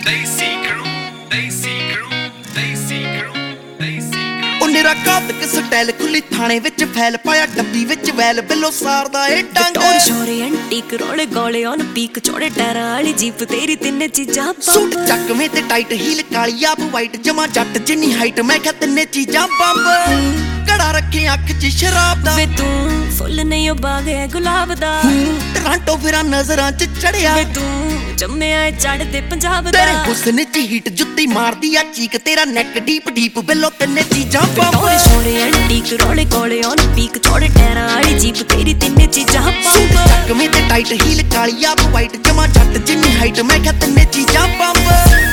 ਨਿਰਾ ਕਾਦਕ ਸਟਾਈਲ ਖੁੱਲੀ ਥਾਣੇ ਵਿੱਚ ਫੈਲ ਪਾਇਆ ਡੱਬੀ ਵਿੱਚ ਵੈਲ ਬਿੱਲੋ ਸਾਰਦਾ ਏ ਡੰਗ ਟੋਰ ਸ਼ੋਰੇ ਐਂਟੀਕ ਰੋਲੇ ਗੋਲੇ ਔਨ ਪੀਕ ਚੋੜੇ ਟਾਇਰਾਂ ਵਾਲੀ ਜੀਪ ਤੇਰੀ ਤਿੰਨੇ ਚੀਜ਼ਾਂ ਸੂਟ ਚੱਕਵੇਂ ਤੇ ਟਾਈਟ ਹੀਲ ਕਾਲੀ ਆਪ ਵਾਈਟ ਜਮਾ ਜੱਟ ਜਿੰਨੀ ਹਾਈਟ ਮੈਂ ਕਿਹਾ ਤਿੰਨੇ ਚੀਜ਼ਾਂ ਬੰਬ ਘੜਾ ਰੱਖੇ ਅੱਖ 'ਚ ਸ਼ਰਾਬ ਦਾ ਵੇ ਤੂੰ ਫੁੱਲ ਨਹੀਂ ਉਹ ਬਾਗ ਹੈ ਗੁਲਾਬ ਦਾ ਟਰਾਂਟੋ ਫਿਰਾਂ ਨਜ਼ਰਾਂ 'ਚ ਚੜਿਆ ਵੇ ਤੂੰ ਜੰਮਿਆ ਚੜਦੇ ਪੰਜਾਬ ਦਾ ਤੇਰੇ ਹੁਸਨ 'ਚ ਹੀਟ ਜੁੱਤੀ ਮਾਰਦੀ ਆ ਚੀਕ ਤੇਰਾ ਨੈਕ ਡੀਪ ਡੀਪ ਬਿੱਲੋ ਤਿੰਨੇ ਚੀਜ਼ਾਂ ਬੰਬ ਟੋਰ ਸ਼ੋਰੇ ਐਂਟੀਕ ਰੋਲੇ ਗੋਲੇ ਔਨ ਪੀਕ ਚੋੜੇ ਟਾਇਰਾਂ ਵਾਲੀ ਜੀਪ ਤੇਰੀ ਤਿੰਨੇ ਚੀਜ਼ਾਂ ਬੰਬ ਚੱਕਵੇਂ ਤੇ ਟਾਈਟ ਹੀਲ ਕਾਲੀ ਆਪ ਵਾਈਟ ਜਮਾ ਜੱਟ ਜਿੰਨੀ ਹਾਈਟ ਮੈਂ ਕਿਹਾ ਤਿੰਨੇ ਚੀਜ਼ਾਂ ਬੰਬ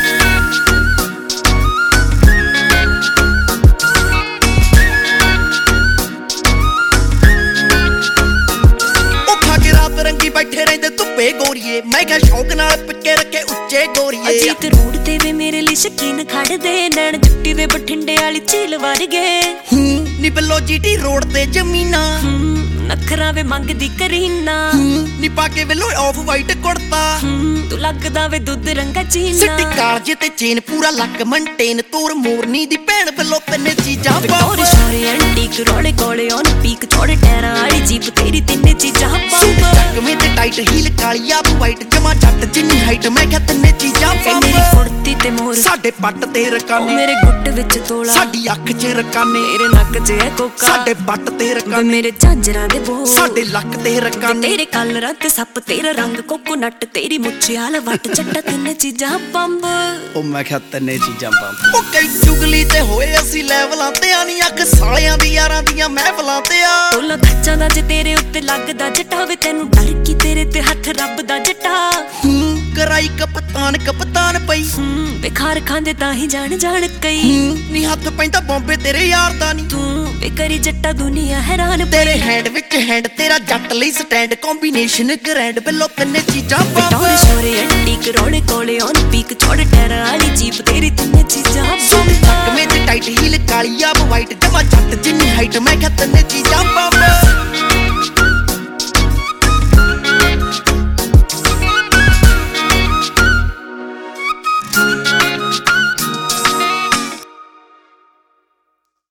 ਰੰਗੀ ਬੈਠੇ ਰਹਿੰਦੇ ਧੁੱਪੇ ਗੋਰੀਏ ਮੈਂ ਕਿਹਾ ਸ਼ੌਕ ਨਾਲ ਪਿੱਕੇ ਰੱਖੇ ਉੱਚੇ ਗੋਰੀਏ ਅਜੀਤ ਰੋਡ ਤੇ ਵੇ ਮੇਰੇ ਲਈ ਸ਼ਕੀਨ ਖੜਦੇ ਨੈਣ ਜੁੱਟੀ ਦੇ ਬਠਿੰਡੇ ਵਾਲੀ ਝੀਲ ਵਰ ਗਏ ਨੀ ਬਿੱਲੋ ਜੀਟੀ ਰੋਡ ਤੇ ਜ਼ਮੀਨਾਂ ਨਖਰਾ ਵੇ ਮੰਗਦੀ ਕਰੀਨਾ ਨੀ ਪਾ ਕੇ ਬਿੱਲੋ ਆਫ ਵਾਈਟ ਕੁੜਤਾ ਤੂੰ ਲੱਗਦਾ ਵੇ ਦੁੱਧ ਰੰਗਾ ਚੀਨਾ ਸਿੱਟੀ ਕਾਲਜੇ ਤੇ ਚੇਨ ਪੂਰਾ ਲੱਕ ਮੰਟੇਨ ਤੋਰ ਮੋਰਨੀ ਦੀ ਭੈਣ ਬਿੱਲੋ ਤਿੰਨੇ ਚੀਜ਼ਾਂ ਟੋਰ ਸ਼ੋਰੇ ਐਂਟੀਕ ਰੋਲੇ ਗੋਲੇ ਔਨ ਪੀਕ ਚੋੜੇ ਟਾਇਰਾਂ ਵਾਲੀ ਜੀਪ ਤੇਰੀ ਤਿੰਨੇ ਚੀਜ਼ਾਂ ਬੰਬ ਚੱਕਵੇਂ ਤੇ ਟਾਈਟ ਹੀਲ ਕਾਲੀ ਆਪ ਵਾਈਟ ਜਮਾ ਜੱਟ ਜਿੰਨੀ ਹਾਈਟ ਮੈਂ ਕਿਹਾ ਤਿੰਨੇ ਚੀਜ਼ਾਂ ਬੰਬ ਮੇਰੀ ਫੁਰਤੀ ਤੇ ਮੋਰ ਸਾਡੇ ਪੱਟ ਤੇ ਰਕਾਨੇ ਮੇਰੇ ਗੁੱਟ ਵਿੱਚ ਤੋਲਾ ਸਾਡੀ ਅੱਖ 'ਚ ਰਕਾਨੇ ਮੇਰੇ ਨੱਕ 'ਚ ਹੈ ਕੋਕਾ ਸਾਡੇ ਪੱਟ ਤੇ ਰਕਾਨੇ ਮੇਰੇ ਝਾਂਜਰਾਂ ਦੇ ਬੋ ਸਾਡੇ ਲੱਕ ਤੇ ਰਕਾਨੇ ਤੇਰੇ ਕਲਰਾਂ ਤੇ ਸੱਪ ਤੇਰਾ ਰੰਗ ਕੋਕੋਨਟ ਤੇਰੀ ਮੁੱਛਿਆਲ ਵੱਟ ਚੱਟਾ ਤਿੰਨੇ ਚੀਜ਼ਾਂ ਬੰਬ ਉਹ ਮੈਂ ਕਿਹਾ ਤਿੰਨੇ ਚੀਜ਼ਾਂ ਬੰਬ ਉਹ ਕਈ ਚੁਗਲੀ ਤੇ ਹੋਏ ਅਸੀਂ ਲੈਵਲਾਂ ਤੇ ਆ ਨੀ ਅੱਖ ਸਾਲਿਆਂ ਦੀ ਯਾਰਾਂ ਦੀਆਂ ਮਹਿਫਲਾਂ ਤੇ ਆ ਟੋਲਾ ਖੱਚਾਂ ਦਾ ਜੇ ਤੇਰੇ ਉੱਤੇ ਲੱਗਦਾ ਜਟਾ ਵੇ ਤੈਨੂੰ ਡਰ ਕੀ ਤੇਰੇ ਤੇ ਹੱਥ ਰੱਬ ਦਾ ਜਟਾ ਕਰਾਈ ਕਪਤਾਨ ਪਈ ਬੇਖਾਰ ਖਾਂਦੇ ਤਾਂ ਹੀ ਜਾਣ ਕਈ ਨੀ ਹੱਥ ਪੈਂਦਾ ਬੰਬੇ ਤੇਰੇ ਯਾਰ ਦਾ ਨੀ ਤੂੰ ਬੇਕਰੀ ਜੱਟਾ ਦੁਨੀਆ ਹੈਰਾਨ ਤੇਰੇ ਹੈਂਡ ਵਿੱਚ ਹੈਂਡ ਤੇਰਾ ਜੱਟ ਲਈ ਸਟੈਂਡ ਕੰਬੀਨੇਸ਼ਨ ਗ੍ਰੈਂਡ ਬਿੱਲੋ ਤਿੰਨੇ ਚੀਜ਼ਾਂ ਬੰਬ ਟੋਰ ਸ਼ੋਰੇ ਐਂਟੀਕ ਰੋਲੇ ਕੋਲੇ ਔਨ ਪੀਕ ਚੋੜੇ ਟਾਇਰਾਂ ਵਾਲੀ ਜੀਪ ਤੇਰੀ ਤਿੰਨੇ ਚੀਜ਼ਾਂ ਬੰਬ ਚੱਕਵੇਂ ਤੇ ਟਾਈਟ ਹੀਲ ਕਾਲੀ ਆਪ ਵਾਈਟ ਜਮਾ ਜੱਟ ਜਿੰਨੀ ਹਾਈਟ ਮੈਂ ਕਿਹਾ ਤਿੰਨੇ ਚੀਜ਼ਾਂ ਬੰਬ